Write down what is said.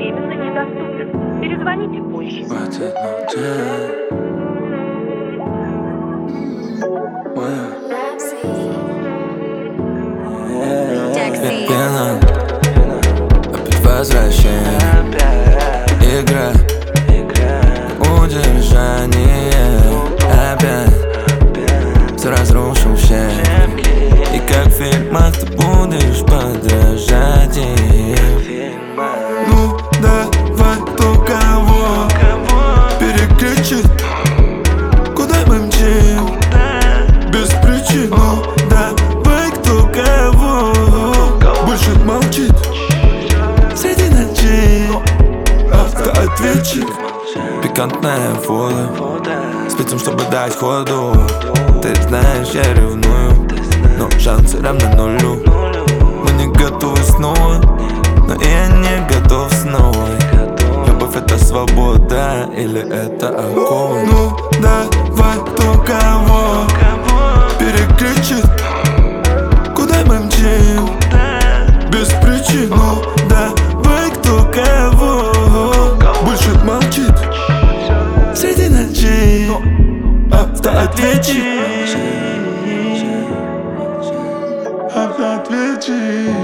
временно недоступен. Перезвоните позже. Пена, опять возвращение, игра, удержание. Опять все разрушил в щепки. И как в фильмах ты будешь подражать им. Ну давай, кто кого переключит, куда мы мчим без причин. Ну давай, кто кого больше молчит среди ночей. Автоответчик. Пикантная вода, спецом, чтобы дать ходу. Ты знаешь, я ревную, но шансы равны нулю. Мы не готовы снова, но я не готов снова. Любовь — это свобода или это огонь? Ну давай, кто кого переключит, куда мы мчим без причин. Ну давай, кто кого больше молчит среди ночей. Автоответчик. Автоответчик.